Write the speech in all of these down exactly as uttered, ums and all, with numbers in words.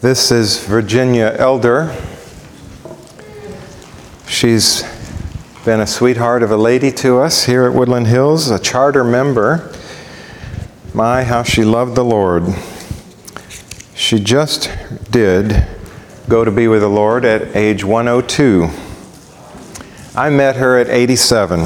This is Virginia Elder. She's been a sweetheart of a lady to us here at Woodland Hills, a charter member. My, how she loved the Lord. She just did go to be with the Lord at age one oh two. I met her at eighty-seven,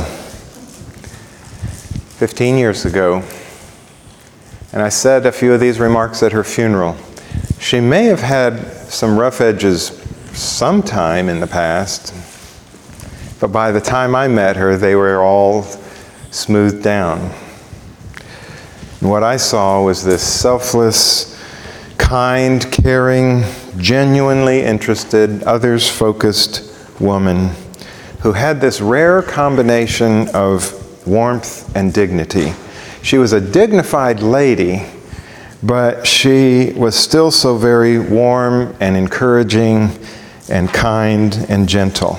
fifteen years ago, and I said a few of these remarks at her funeral. She may have had some rough edges sometime in the past, but by the time I met her, they were all smoothed down. And what I saw was this selfless, kind, caring, genuinely interested, others-focused woman who had this rare combination of warmth and dignity. She was a dignified lady, but she was still so very warm and encouraging and kind and gentle.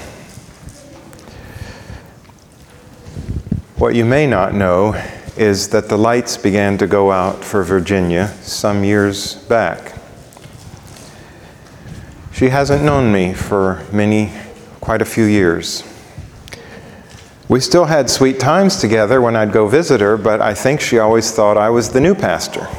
What you may not know is that the lights began to go out for Virginia some years back. She hasn't known me for many, quite a few years. We still had sweet times together when I'd go visit her, but I think she always thought I was the new pastor.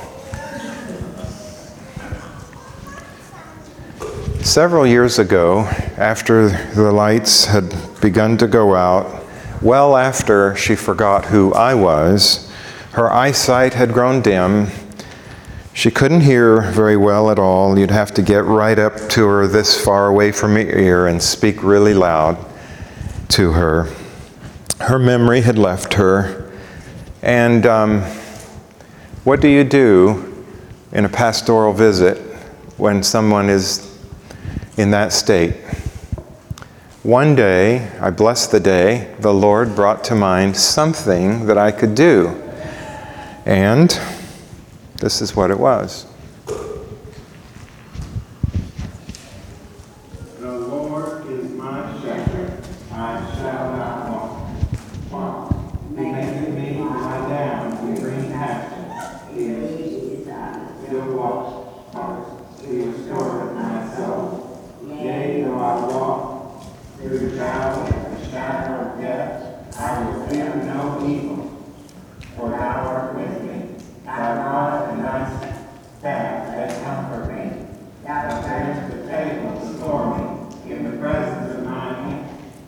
Several years ago, after the lights had begun to go out, well after she forgot who I was, her eyesight had grown dim. She couldn't hear very well at all. You'd have to get right up to her this far away from your ear and speak really loud to her. Her memory had left her. And um, what do you do in a pastoral visit when someone is in that state? One day, I bless the day, the Lord brought to mind something that I could do. And this is what it was. The Lord is my shepherd, I shall not want. want. He maketh me lie down in green pastures. He is still watch. He restoreth my soul. Yea, though I walk through the valley of the shadow of death, I will fear no evil, for thou art with me. Thy rod and thy staff, they comfort me. Thou preparest the table before me in the presence of mine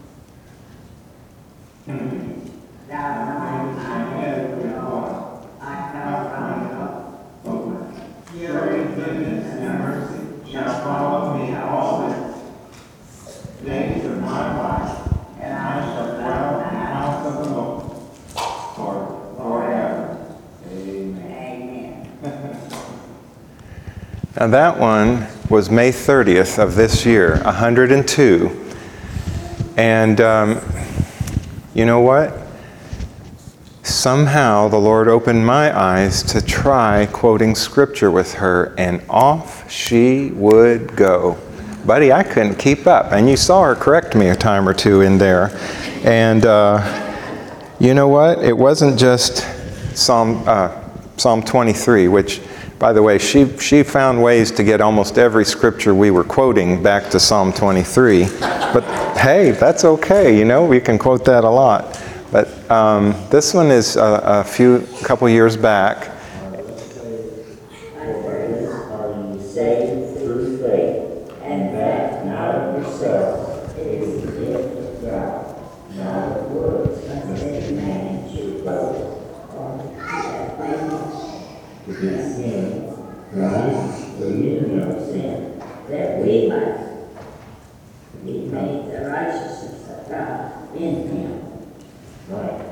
enemies. Thou anointest my head with oil. I cup runneth over. Surely goodness and mercy shall follow me all the days of my life, and I shall dwell in the house of the Lord for forever. Amen. Now that one was May thirtieth of this year, one hundred two. And um, you know what? Somehow the Lord opened my eyes to try quoting scripture with her, and off she would go. Buddy, I couldn't keep up. And you saw her correct me a time or two in there. And uh, you know what? It wasn't just Psalm uh, Psalm twenty-three, which, by the way, she she found ways to get almost every scripture we were quoting back to Psalm twenty-three. But hey, that's okay. You know, we can quote that a lot. But um, this one is a, a few couple years back. That we might be made the righteousness of God in Him. Right.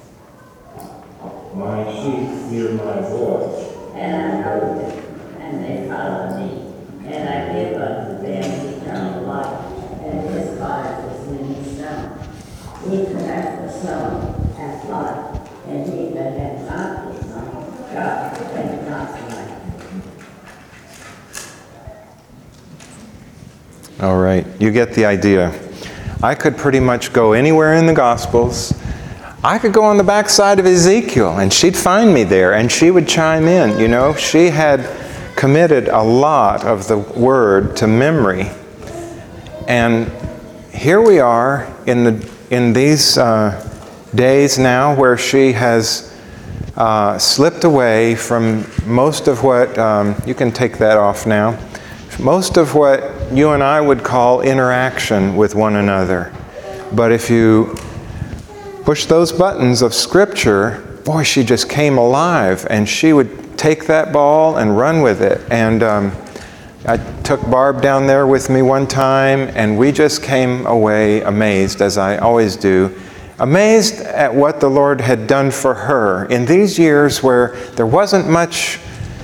My sheep hear my voice. And I know them, and they follow me. And I give unto them eternal life, and His life is in His Son. He that hath the Son hath life, and he that hath not the Son, God hath not life. All right, you get the idea. I could pretty much go anywhere in the Gospels. I could go on the backside of Ezekiel, and she'd find me there, and she would chime in. You know, she had committed a lot of the Word to memory. And here we are in the in these uh, days now where she has uh, slipped away from most of what, um, you can take that off now, most of what you and I would call interaction with one another. But if you push those buttons of Scripture, boy, she just came alive, and she would take that ball and run with it. And um, I took Barb down there with me one time, and we just came away amazed, as I always do, amazed at what the Lord had done for her in these years where there wasn't much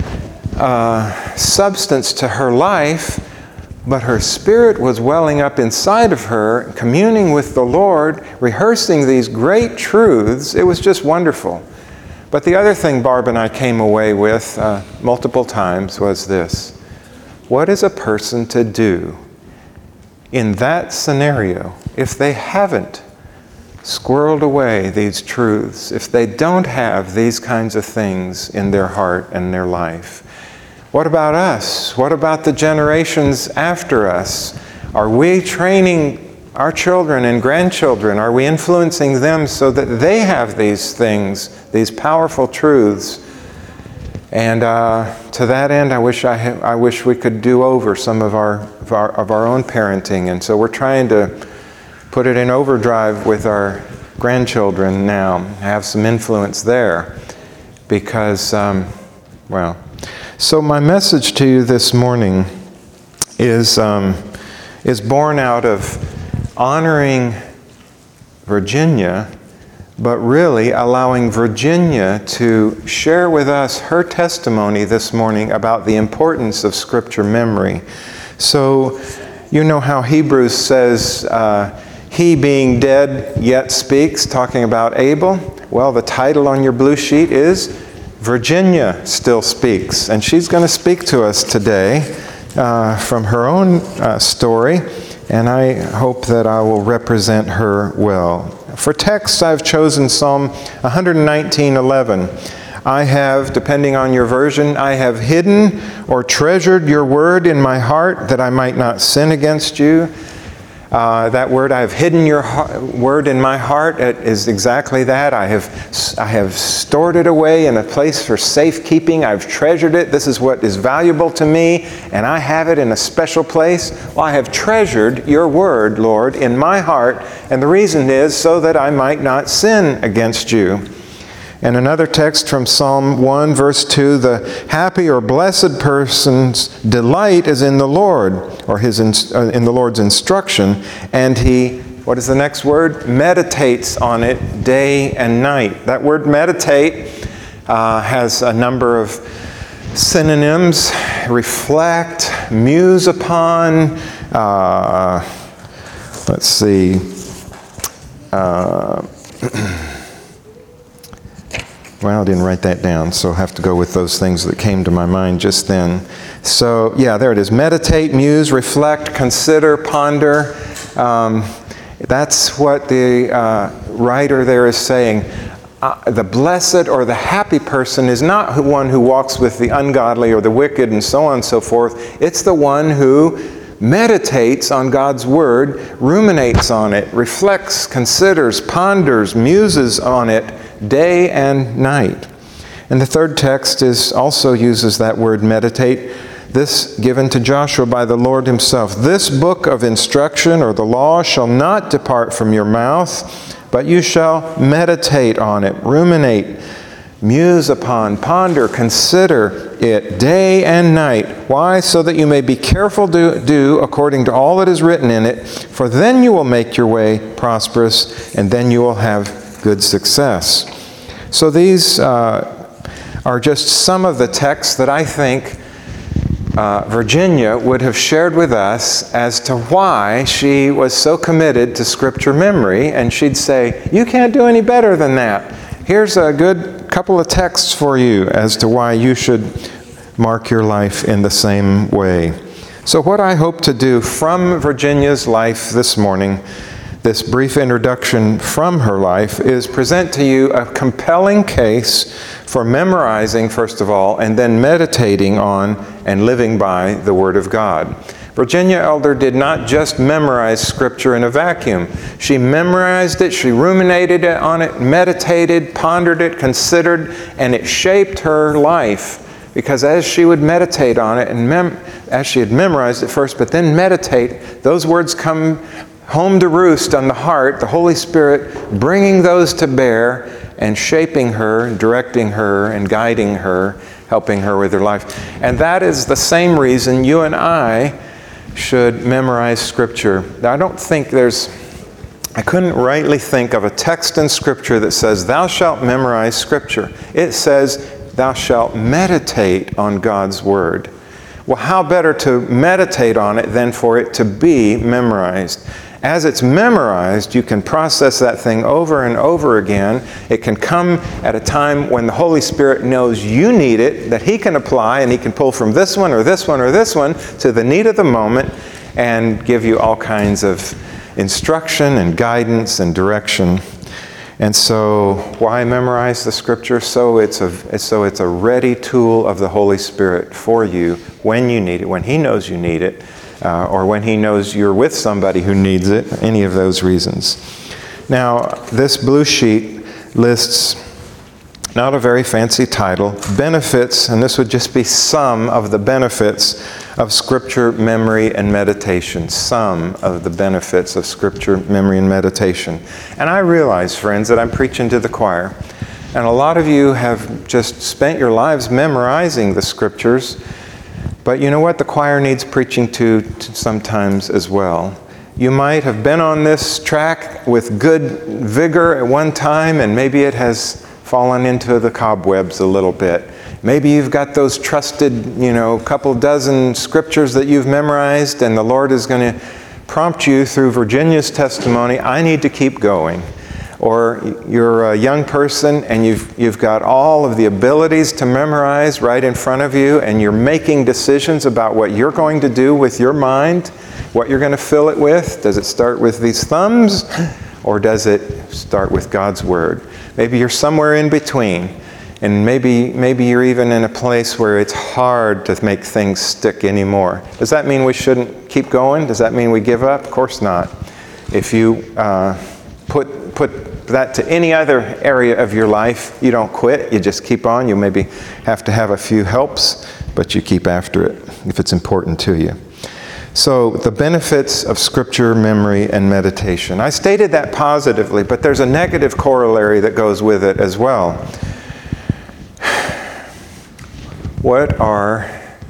uh, substance to her life, but her spirit was welling up inside of her, communing with the Lord, rehearsing these great truths. It was just wonderful. But the other thing Barb and I came away with uh, multiple times was this. What is a person to do in that scenario if they haven't squirreled away these truths, if they don't have these kinds of things in their heart and their life? What about us? What about the generations after us? Are we training our children and grandchildren? Are we influencing them so that they have these things, these powerful truths? And uh, to that end, I wish I, ha- I wish we could do over some of our, of our of our own parenting. And so we're trying to put it in overdrive with our grandchildren now, have some influence there, because, um, well. So my message to you this morning is um, is born out of honoring Virginia, but really allowing Virginia to share with us her testimony this morning about the importance of Scripture memory. So, you know how Hebrews says, uh, he being dead yet speaks, talking about Abel. Well, the title on your blue sheet is Virginia Still Speaks. And she's going to speak to us today uh, from her own uh, story. And I hope that I will represent her well. For texts, I've chosen Psalm one nineteen eleven. I have, depending on your version, I have hidden or treasured your word in my heart that I might not sin against you. Uh, that word, I have hidden your heart, word in my heart, it is exactly that. I have, I have stored it away in a place for safekeeping. I've treasured it. This is what is valuable to me, and I have it in a special place. Well, I have treasured your word, Lord, in my heart, and the reason is so that I might not sin against you. And another text from Psalm one, verse two, the happy or blessed person's delight is in the Lord, or his in, uh, in the Lord's instruction, and he, what is the next word? Meditates on it day and night. That word meditate uh, has a number of synonyms: reflect, muse upon, uh, let's see, uh, well, I didn't write that down, so I'll have to go with those things that came to my mind just then. So, yeah, there it is. Meditate, muse, reflect, consider, ponder. Um, that's what the uh, writer there is saying. Uh, the blessed or the happy person is not one who walks with the ungodly or the wicked and so on and so forth. It's the one who meditates on God's Word, ruminates on it, reflects, considers, ponders, muses on it day and night. And the third text is also uses that word meditate, this given to Joshua by the Lord himself. This book of instruction or the law shall not depart from your mouth, but you shall meditate on it, ruminate, muse upon, ponder, consider it day and night. Why? So that you may be careful to do according to all that is written in it, for then you will make your way prosperous, and then you will have good success. So these uh, are just some of the texts that I think uh, Virginia would have shared with us as to why she was so committed to Scripture memory, and she'd say, you can't do any better than that. Here's a good couple of texts for you as to why you should mark your life in the same way. So what I hope to do from Virginia's life this morning, this brief introduction from her life is present to you a compelling case for memorizing, first of all, and then meditating on and living by the Word of God. Virginia Elder did not just memorize Scripture in a vacuum. She memorized it, she ruminated on it, meditated, pondered it, considered, and it shaped her life. Because as she would meditate on it, and mem- as she had memorized it first, but then meditate, those words come home to roost on the heart, the Holy Spirit bringing those to bear and shaping her, directing her, and guiding her, helping her with her life. And that is the same reason you and I should memorize Scripture. Now, I don't think there's, I couldn't rightly think of a text in Scripture that says, thou shalt memorize Scripture. It says, thou shalt meditate on God's Word. Well, how better to meditate on it than for it to be memorized? As it's memorized, you can process that thing over and over again. It can come at a time when the Holy Spirit knows you need it, that He can apply, and He can pull from this one or this one or this one to the need of the moment and give you all kinds of instruction and guidance and direction. And so, why memorize the Scripture? So it's a, so it's a ready tool of the Holy Spirit for you when you need it, when He knows you need it, uh, or when He knows you're with somebody who needs it, any of those reasons. Now, this blue sheet lists, not a very fancy title, benefits, and this would just be some of the benefits of Scripture, memory, and meditation. Some of the benefits of Scripture, memory, and meditation. And I realize, friends, that I'm preaching to the choir. And a lot of you have just spent your lives memorizing the Scriptures. But you know what? The choir needs preaching to, to sometimes as well. You might have been on this track with good vigor at one time, and maybe it has fallen into the cobwebs a little bit. Maybe you've got those trusted, you know, couple dozen scriptures that you've memorized, and the Lord is going to prompt you through Virginia's testimony, I need to keep going. Or you're a young person and you've, you've got all of the abilities to memorize right in front of you, and you're making decisions about what you're going to do with your mind, what you're going to fill it with. Does it start with these thumbs, or does it start with God's Word? Maybe you're somewhere in between, and maybe maybe you're even in a place where it's hard to make things stick anymore. Does that mean we shouldn't keep going? Does that mean we give up? Of course not. If you uh, put put that to any other area of your life, you don't quit. You just keep on. You maybe have to have a few helps, but you keep after it if it's important to you. So, the benefits of Scripture, memory, and meditation. I stated that positively, but there's a negative corollary that goes with it as well. What are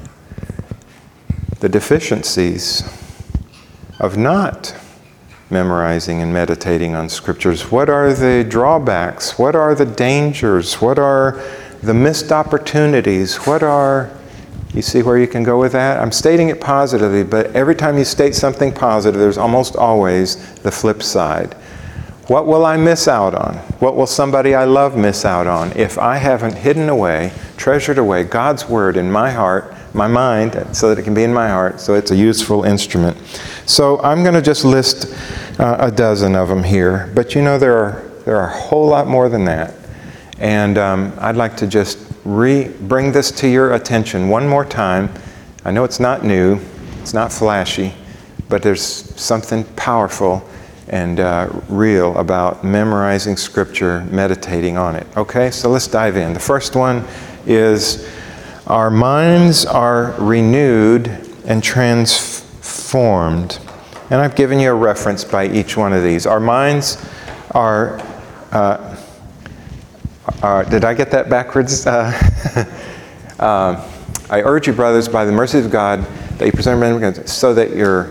the deficiencies of not memorizing and meditating on Scriptures? What are the drawbacks? What are the dangers? What are the missed opportunities? What are... You see where you can go with that? I'm stating it positively, but every time you state something positive, there's almost always the flip side. What will I miss out on? What will somebody I love miss out on if I haven't hidden away, treasured away God's Word in my heart, my mind, so that it can be in my heart, so it's a useful instrument? So I'm going to just list uh, a dozen of them here, but you know there are, there are a whole lot more than that. And um, I'd like to just re bring this to your attention one more time. I know it's not new, it's not flashy, but there's something powerful and uh, real about memorizing Scripture, meditating on it. Okay, so let's dive in. The first one is our minds are renewed and transformed. And I've given you a reference by each one of these. Our minds are... Uh, Uh, did I get that backwards? Uh, uh, I urge you, brothers, by the mercies of God, that you present them so that you're...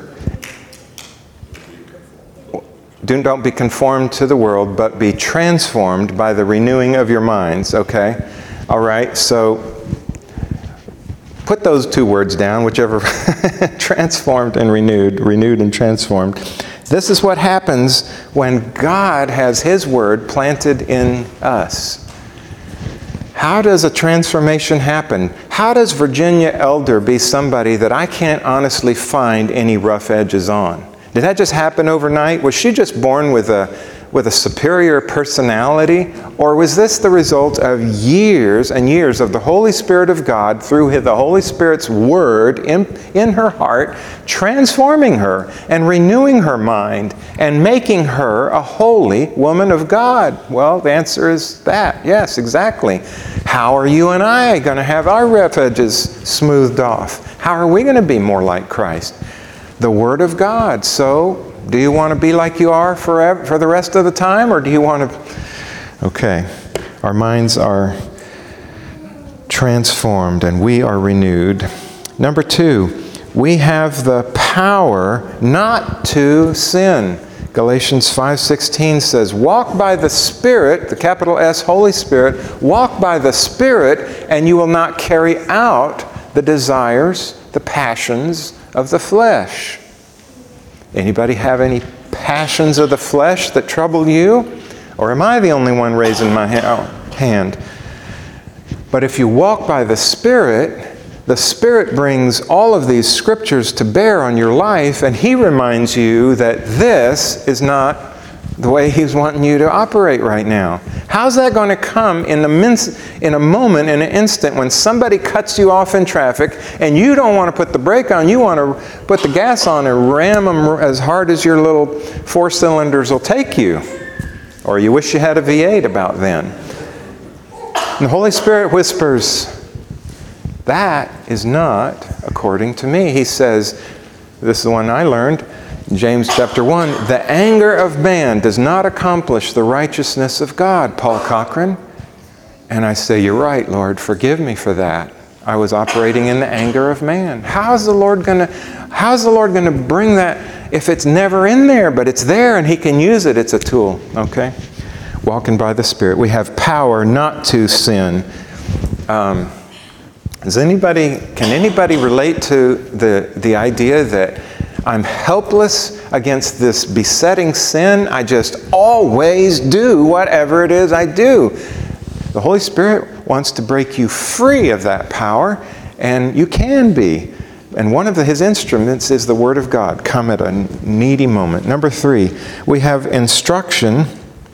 Do, don't be conformed to the world, but be transformed by the renewing of your minds, okay? All right, so put those two words down, whichever. Transformed and renewed, renewed and transformed. This is what happens when God has His Word planted in us. How does a transformation happen? How does Virginia Elder be somebody that I can't honestly find any rough edges on? Did that just happen overnight? Was she just born with a, with a superior personality? Or was this the result of years and years of the Holy Spirit of God through the Holy Spirit's Word in, in her heart, transforming her and renewing her mind and making her a holy woman of God? Well, the answer is that. Yes, exactly. How are you and I going to have our rough edges smoothed off? How are we going to be more like Christ? The Word of God. So, do you want to be like you are forever, for the rest of the time, or do you want to... Okay, our minds are transformed and we are renewed. Number two, we have the power not to sin. Galatians five sixteen says, walk by the Spirit, the capital S, Holy Spirit, walk by the Spirit, and you will not carry out the desires, the passions of the flesh. Anybody have any passions of the flesh that trouble you? Or am I the only one raising my hand? But if you walk by the Spirit, the Spirit brings all of these scriptures to bear on your life, and He reminds you that this is not the way He's wanting you to operate right now. How's that going to come in a, min- in a moment, in an instant, when somebody cuts you off in traffic and you don't want to put the brake on, you want to put the gas on and ram them as hard as your little four cylinders will take you? Or you wish you had a V eight about then. And the Holy Spirit whispers, that is not according to me. He says, this is the one I learned, James chapter one, the anger of man does not accomplish the righteousness of God, Paul Cochran. And I say, you're right, Lord, forgive me for that. I was operating in the anger of man. How's the Lord going to, how's the Lord going to bring that if it's never in there, but it's there and He can use it? It's a tool, okay? Walking by the Spirit. We have power not to sin. Um, does anybody, can anybody relate to the, the idea that I'm helpless against this besetting sin? I just always do whatever it is I do. The Holy Spirit wants to break you free of that power, and you can be. And one of the, His instruments is the Word of God. Come at a needy moment. Number three, we have instruction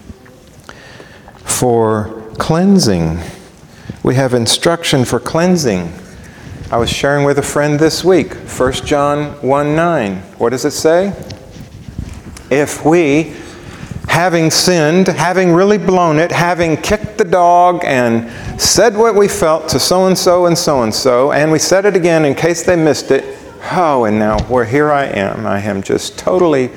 for cleansing. We have instruction for cleansing. I was sharing with a friend this week, First John one nine. What does it say? If we, having sinned, having really blown it, having kicked the dog and said what we felt to so-and-so and so-and-so, and we said it again in case they missed it, oh, and now where here I am. I am just totally...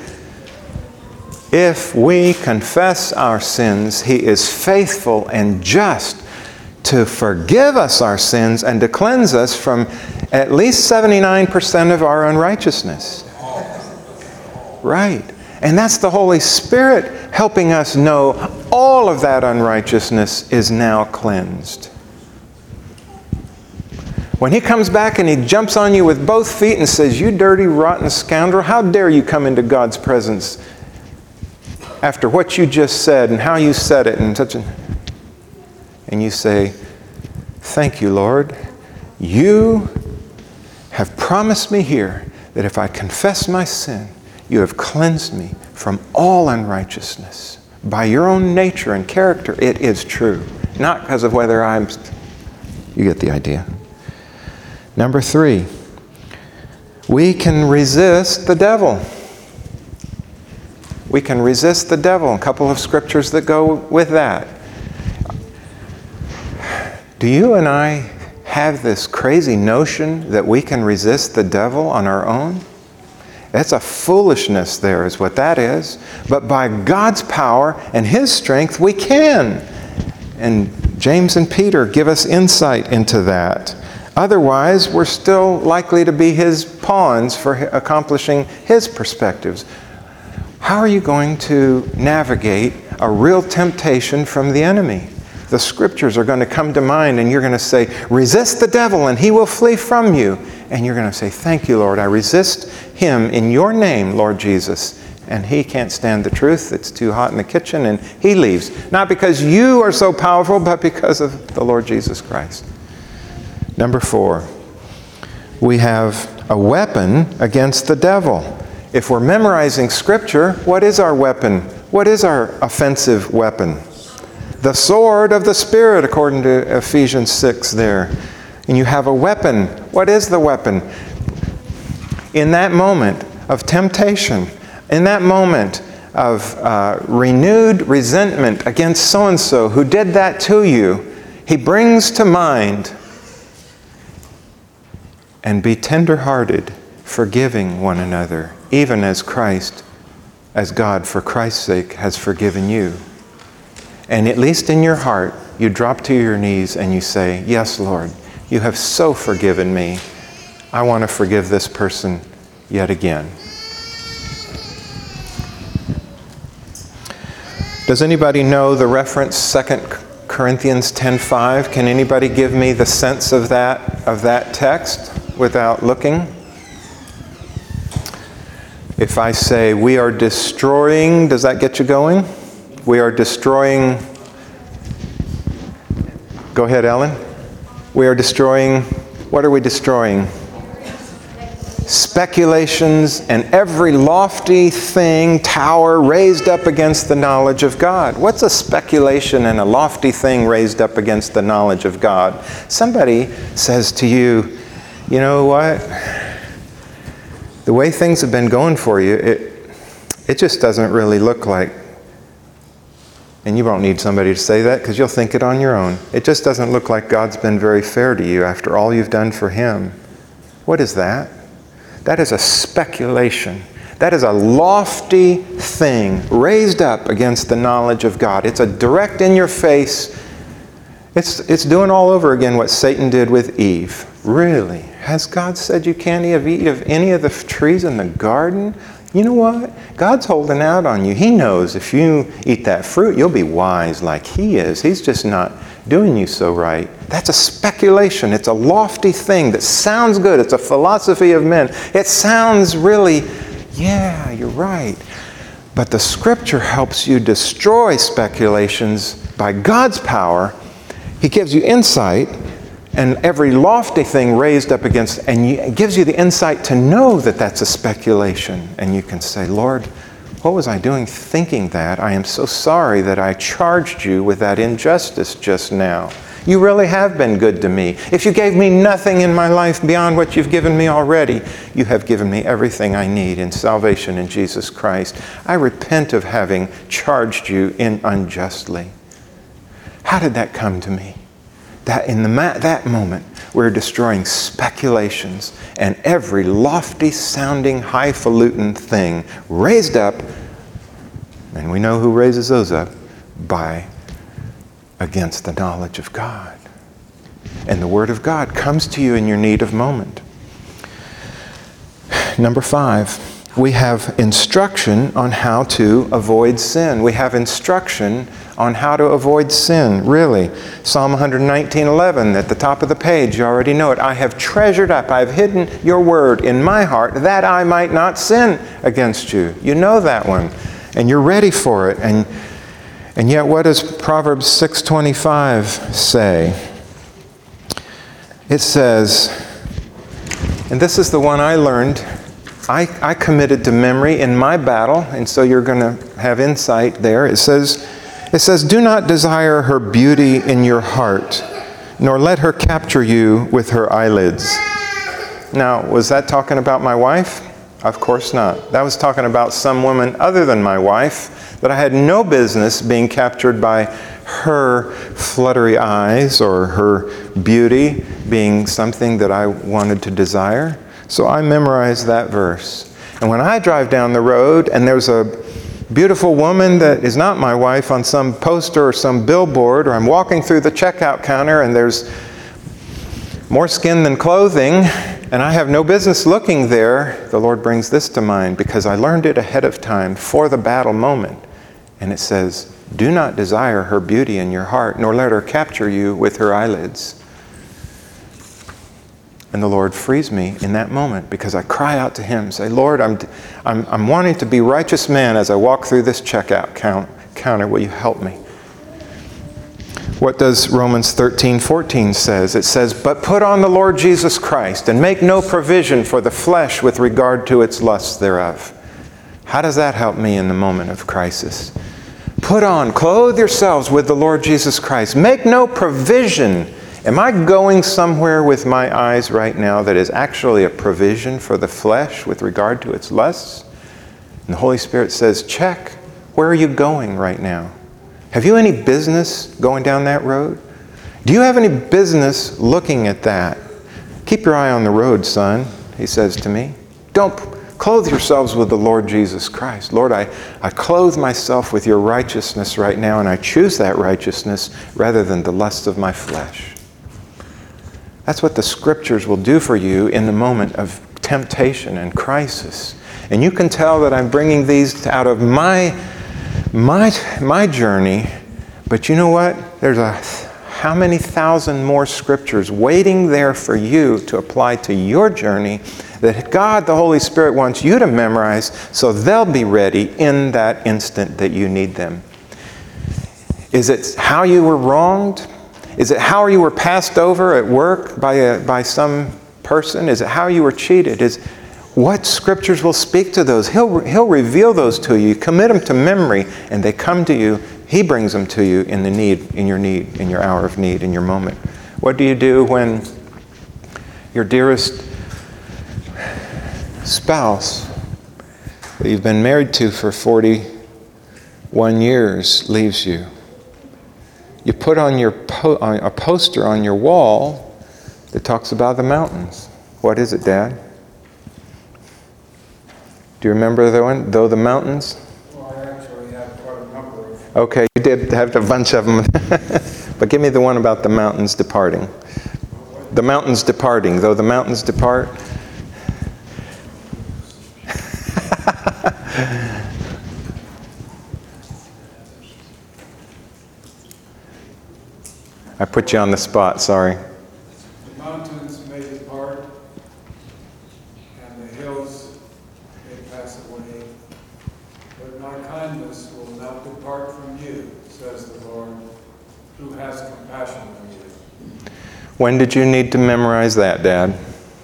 If we confess our sins, He is faithful and just to forgive us our sins and to cleanse us from at least seventy-nine percent of our unrighteousness. Right. And that's the Holy Spirit helping us know all of that unrighteousness is now cleansed. When He comes back and He jumps on you with both feet and says, you dirty, rotten scoundrel, how dare you come into God's presence after what you just said and how you said it and such a... And you say, thank you, Lord. You have promised me here that if I confess my sin, you have cleansed me from all unrighteousness. By your own nature and character, it is true. Not because of whether I'm... You get the idea. Number three, we can resist the devil. We can resist the devil. A couple of scriptures that go with that. Do you and I have this crazy notion that we can resist the devil on our own? That's a foolishness there is what that is. But by God's power and His strength, we can. And James and Peter give us insight into that. Otherwise, we're still likely to be His pawns for accomplishing His perspectives. How are you going to navigate a real temptation from the enemy? The scriptures are going to come to mind and you're going to say, resist the devil and he will flee from you. And you're going to say, thank you, Lord. I resist him in your name, Lord Jesus. And he can't stand the truth. It's too hot in the kitchen and he leaves. Not because you are so powerful, but because of the Lord Jesus Christ. Number four, we have a weapon against the devil. If we're memorizing Scripture, what is our weapon? What is our offensive weapon? The sword of the Spirit, according to Ephesians six there. And you have a weapon. What is the weapon? In that moment of temptation, in that moment of uh, renewed resentment against so-and-so who did that to you, he brings to mind, and be tender-hearted, forgiving one another, even as Christ, as God, for Christ's sake, has forgiven you. And at least in your heart, you drop to your knees and you say, yes, Lord, you have so forgiven me. I want to forgive this person yet again. Does anybody know the reference Second Corinthians ten five? Can anybody give me the sense of that, of that text without looking? If I say, we are destroying, does that get you going? We are destroying, go ahead, Ellen. We are destroying, what are we destroying? Speculations and every lofty thing, tower raised up against the knowledge of God. What's a speculation and a lofty thing raised up against the knowledge of God? Somebody says to you, you know what? The way things have been going for you, it, it just doesn't really look like, and you won't need somebody to say that because you'll think it on your own. It just doesn't look like God's been very fair to you after all you've done for Him. What is that? That is a speculation. That is a lofty thing raised up against the knowledge of God. It's a direct in your face. It's, it's doing all over again what Satan did with Eve. Really? Has God said you can't eat of any of the trees in the garden? You know what? God's holding out on you. He knows if you eat that fruit, you'll be wise like He is. He's just not doing you so right. That's a speculation. It's a lofty thing that sounds good. It's a philosophy of men. It sounds really, yeah, you're right. But the Scripture helps you destroy speculations by God's power. He gives you insight, and every lofty thing raised up against, and you, it gives you the insight to know that that's a speculation. And you can say, Lord, what was I doing thinking that? I am so sorry that I charged you with that injustice just now. You really have been good to me. If you gave me nothing in my life beyond what you've given me already, you have given me everything I need in salvation in Jesus Christ. I repent of having charged you in unjustly. How did that come to me? That in the ma- that moment, we're destroying speculations and every lofty sounding, highfalutin thing raised up, and we know who raises those up, by against the knowledge of God. And the Word of God comes to you in your need of moment. Number five, we have instruction on how to avoid sin. We have instruction on how to avoid sin, really. Psalm one nineteen eleven, at the top of the page, you already know it. I have treasured up, I have hidden your word in my heart that I might not sin against you. You know that one, and you're ready for it. And, and yet what does Proverbs six twenty-five say? It says, and this is the one I learned, I, I committed to memory in my battle, and so you're going to have insight there. It says, It says, do not desire her beauty in your heart, nor let her capture you with her eyelids. Now, was that talking about my wife? Of course not. That was talking about some woman other than my wife that I had no business being captured by her fluttery eyes or her beauty being something that I wanted to desire. So I memorized that verse. And when I drive down the road and there's a beautiful woman that is not my wife on some poster or some billboard, or I'm walking through the checkout counter and there's more skin than clothing, and I have no business looking there, the Lord brings this to mind because I learned it ahead of time for the battle moment. And it says, do not desire her beauty in your heart, nor let her capture you with her eyelids. And the Lord frees me in that moment because I cry out to Him, say, Lord, I'm, I'm, I'm wanting to be righteous man as I walk through this checkout count, counter. Will you help me? What does Romans thirteen fourteen says? It says, but put on the Lord Jesus Christ and make no provision for the flesh with regard to its lusts thereof. How does that help me in the moment of crisis? Put on, clothe yourselves with the Lord Jesus Christ. Make no provision. Am I going somewhere with my eyes right now that is actually a provision for the flesh with regard to its lusts? And the Holy Spirit says, check. Where are you going right now? Have you any business going down that road? Do you have any business looking at that? Keep your eye on the road, son, he says to me. Don't clothe yourselves with the Lord Jesus Christ. Lord, I, I clothe myself with your righteousness right now, and I choose that righteousness rather than the lust of my flesh. That's what the Scriptures will do for you in the moment of temptation and crisis. And you can tell that I'm bringing these out of my, my, my journey, but you know what? There's a how many thousand more Scriptures waiting there for you to apply to your journey that God, the Holy Spirit, wants you to memorize so they'll be ready in that instant that you need them. Is it how you were wronged? Is it how you were passed over at work by, a, by some person? Is it how you were cheated? Is what Scriptures will speak to those? He'll, he'll reveal those to you. Commit them to memory, and they come to you. He brings them to you in the need, in your need, in your hour of need, in your moment. What do you do when your dearest spouse that you've been married to for forty-one years leaves you? You put on your po- on a poster on your wall that talks about the mountains. What is it, Dad? Do you remember the one, Though the Mountains? Well, I actually have quite a number of. Okay, you did have a bunch of them. But give me the one about the mountains departing. The mountains departing, though the mountains depart. I put you on the spot, sorry. The mountains may depart, and the hills may pass away, but my kindness will not depart from you, says the Lord, who has compassion on you. When did you need to memorize that, Dad?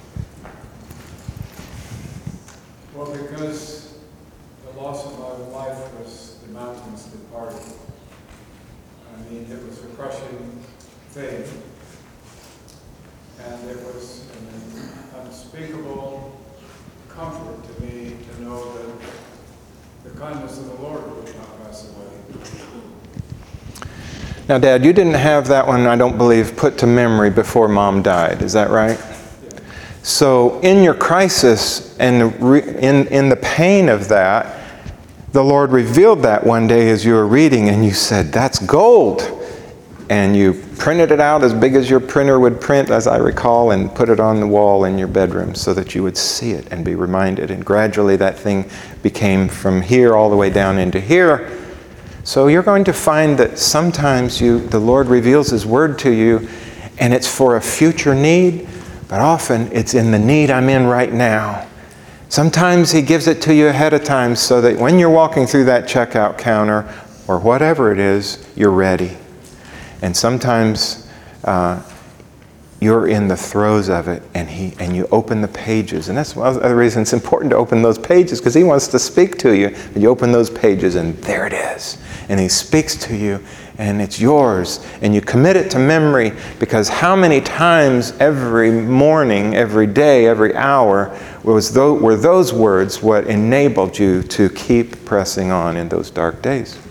Well, because the loss of my life was the mountains departing. I mean, it was a crushing thing, and it was an unspeakable comfort to me to know that the kindness of the Lord would not pass away. Now, Dad, you didn't have that one, I don't believe, put to memory before Mom died. Is that right? Yeah. So in your crisis and the re- in, in the pain of that, the Lord revealed that one day as you were reading, and you said, that's gold. And you printed it out as big as your printer would print, as I recall, and put it on the wall in your bedroom so that you would see it and be reminded. And gradually that thing became from here all the way down into here. So you're going to find that sometimes you, the Lord reveals His Word to you, and it's for a future need, but often it's in the need I'm in right now. Sometimes He gives it to you ahead of time so that when you're walking through that checkout counter or whatever it is, you're ready. And sometimes uh, you're in the throes of it, and he and you open the pages. And that's one of the reasons it's important to open those pages, because He wants to speak to you. And you open those pages, and there it is. And He speaks to you, and it's yours. And you commit it to memory, because how many times every morning, every day, every hour, was those, were those words what enabled you to keep pressing on in those dark days?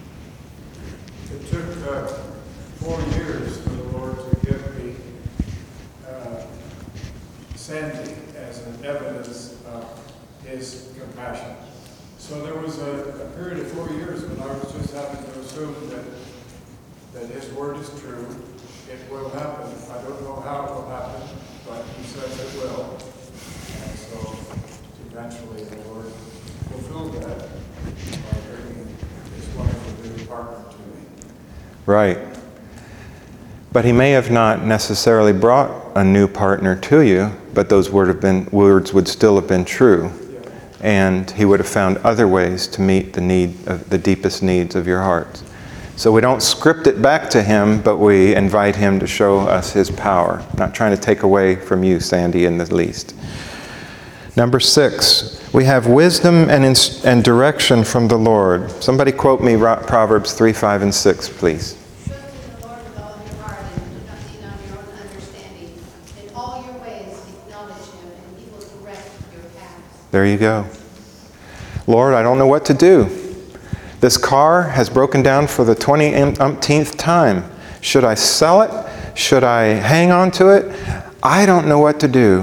It took uh, four years for the Lord to give me uh, Sandy as an evidence of His compassion. So there was a, a period of four years when I was just having to assume that that His Word is true. It will happen. I don't know how it will happen, but He says it will. And so eventually the Lord fulfilled that by bringing His wonderful new partner to me. Right. But He may have not necessarily brought a new partner to you, but those would have been, words would still have been true. Yeah. And He would have found other ways to meet the need of the deepest needs of your heart. So we don't script it back to Him, but we invite Him to show us His power. Not trying to take away from you, Sandy, in the least. Number six, we have wisdom and, ins- and direction from the Lord. Somebody quote me Ro- Proverbs three, five, and six, please. Trust in the Lord with all your heart and do not lean on your own understanding. In all your ways acknowledge him, and he will direct your paths. There you go. Lord, I don't know what to do. This car has broken down for the twentieth time. Should I sell it? Should I hang on to it? I don't know what to do.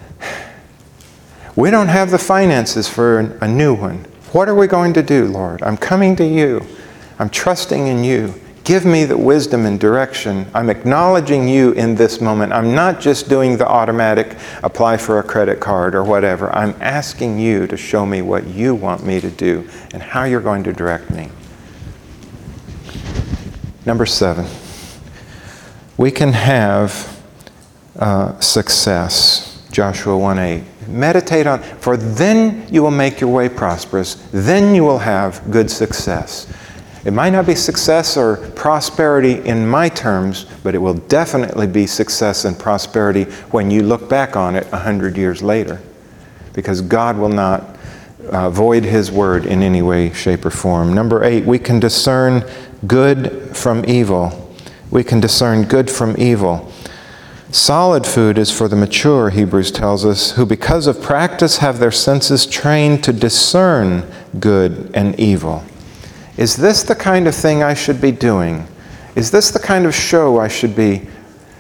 We don't have the finances for a new one. What are we going to do, Lord? I'm coming to you. I'm trusting in you. Give me the wisdom and direction. I'm acknowledging you in this moment. I'm not just doing the automatic apply for a credit card or whatever. I'm asking you to show me what you want me to do and how you're going to direct me. Number seven, we can have uh, success. Joshua one eight. Meditate on, for then you will make your way prosperous. Then you will have good success. It might not be success or prosperity in my terms, but it will definitely be success and prosperity when you look back on it a hundred years later. Because God will not uh, void His word in any way, shape, or form. Number eight, we can discern good from evil. We can discern good from evil. Solid food is for the mature, Hebrews tells us, who because of practice have their senses trained to discern good and evil. Is this the kind of thing I should be doing? Is this the kind of show I should be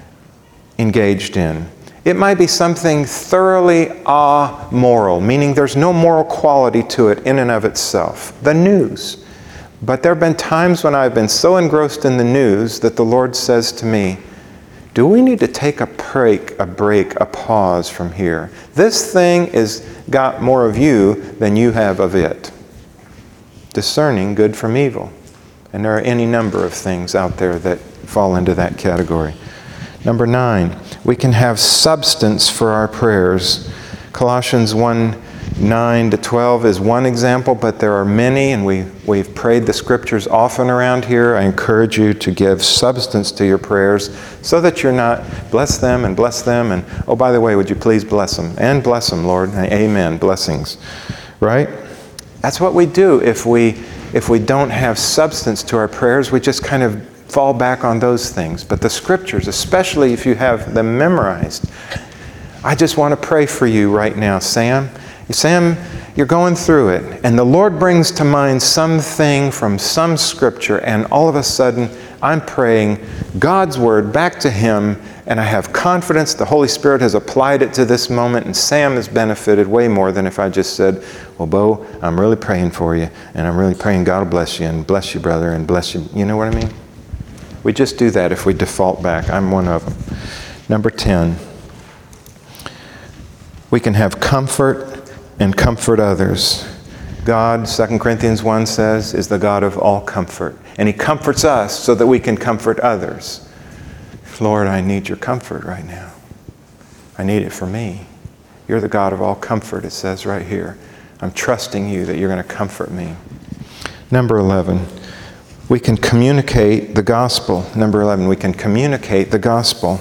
engaged in? It might be something thoroughly amoral, meaning there's no moral quality to it in and of itself. The news. But there have been times when I've been so engrossed in the news that the Lord says to me, do we need to take a break, a break, a pause from here? This thing has got more of you than you have of it. Discerning good from evil. And there are any number of things out there that fall into that category. Number nine, we can have substance for our prayers. Colossians one, nine to twelve is one example, but there are many, and we, we've prayed the scriptures often around here. I encourage you to give substance to your prayers so that you're not bless them and bless them, and oh, by the way, would you please bless them? And bless them, Lord. Amen. Blessings. Right? That's what we do if we, if we don't have substance to our prayers. We just kind of fall back on those things. But the scriptures, especially if you have them memorized, I just want to pray for you right now, Sam. Sam, you're going through it, and the Lord brings to mind something from some scripture, and all of a sudden, I'm praying God's word back to Him, and I have confidence the Holy Spirit has applied it to this moment, and Sam has benefited way more than if I just said, well, Bo, I'm really praying for you, and I'm really praying God will bless you, and bless you, brother, and bless you. You know what I mean? We just do that if we default back. I'm one of them. Number ten, we can have comfort and comfort others. God, Second Corinthians one says, is the God of all comfort. And He comforts us so that we can comfort others. Lord, I need your comfort right now. I need it for me. You're the God of all comfort, it says right here. I'm trusting you that you're going to comfort me. Number eleven, we can communicate the gospel. Number eleven, we can communicate the gospel.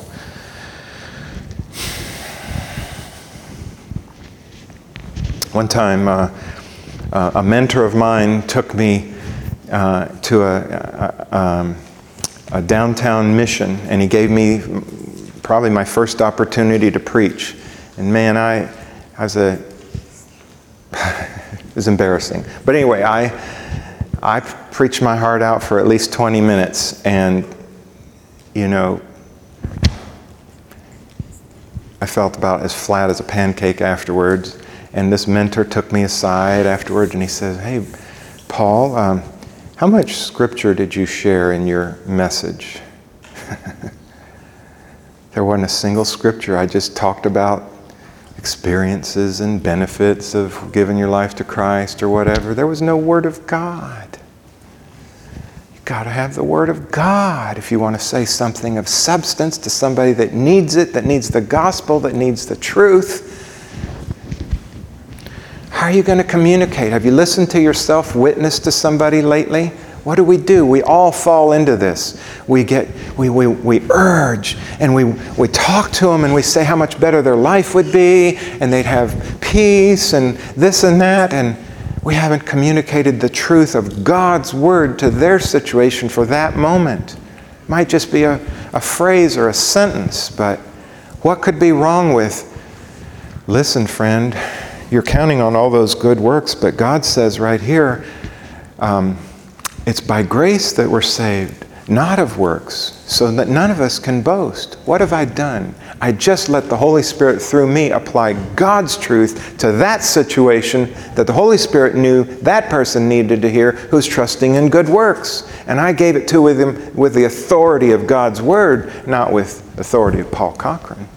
One time, uh, uh, a mentor of mine took me uh, to a, a, um, a downtown mission, and he gave me probably my first opportunity to preach. And man, I, I was a, it was embarrassing. But anyway, I, I preached my heart out for at least twenty minutes, and, you know, I felt about as flat as a pancake afterwards. And this mentor took me aside afterwards, and he said, hey, Paul, um, how much scripture did you share in your message? There wasn't a single scripture. I just talked about experiences and benefits of giving your life to Christ or whatever. There was no Word of God. You've got to have the Word of God if you want to say something of substance to somebody that needs it, that needs the gospel, that needs the truth. How are you going to communicate? Have you listened to yourself witness to somebody lately? what do we do? We all fall into this. We get, we, we, we urge, and we, we talk to them, and we say how much better their life would be, and they'd have peace, and this and that, and we haven't communicated the truth of God's Word to their situation for that moment. It might just be a, a phrase or a sentence, but what could be wrong with, listen, friend, you're counting on all those good works, but God says right here, um, it's by grace that we're saved, not of works, so that none of us can boast. What have I done? I just let the Holy Spirit through me apply God's truth to that situation that the Holy Spirit knew that person needed to hear, who's trusting in good works. And I gave it to with him with the authority of God's Word, not with authority of Paul Cochran.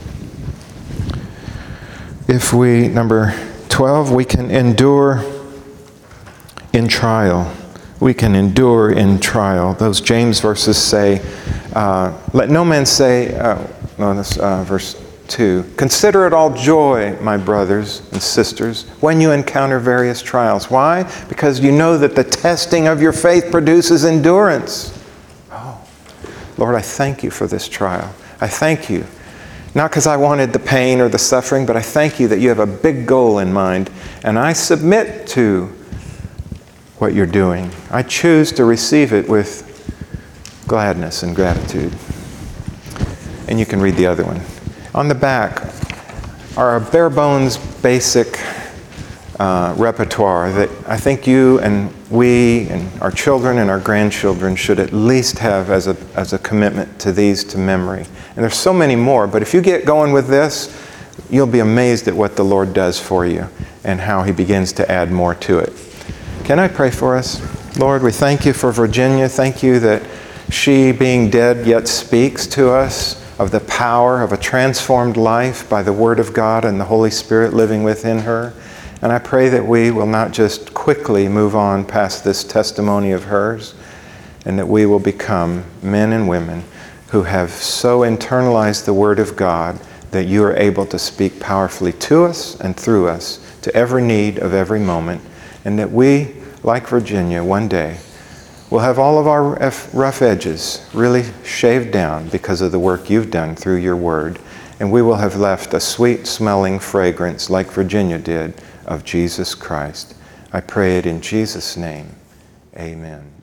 If we, number twelve, we can endure in trial. We can endure in trial. Those James verses say, uh, let no man say, uh, no, this, uh, verse two, consider it all joy, my brothers and sisters, when you encounter various trials. Why? Because you know that the testing of your faith produces endurance. Oh, Lord, I thank you for this trial. I thank you. Not because I wanted the pain or the suffering, but I thank you that you have a big goal in mind, and I submit to what you're doing. I choose to receive it with gladness and gratitude. And you can read the other one. On the back are a bare bones basic uh, repertoire that I think you and we and our children and our grandchildren should at least have as a, as a commitment to these to memory. And there's so many more, but if you get going with this, you'll be amazed at what the Lord does for you and how He begins to add more to it. Can I pray for us? Lord, we thank you for Virginia. Thank you that she, being dead, yet speaks to us of the power of a transformed life by the Word of God and the Holy Spirit living within her. And I pray that we will not just quickly move on past this testimony of hers, and that we will become men and women who have so internalized the Word of God that you are able to speak powerfully to us and through us to every need of every moment, and that we, like Virginia, one day will have all of our rough edges really shaved down because of the work you've done through your Word, and we will have left a sweet-smelling fragrance like Virginia did of Jesus Christ. I pray it in Jesus' name. Amen.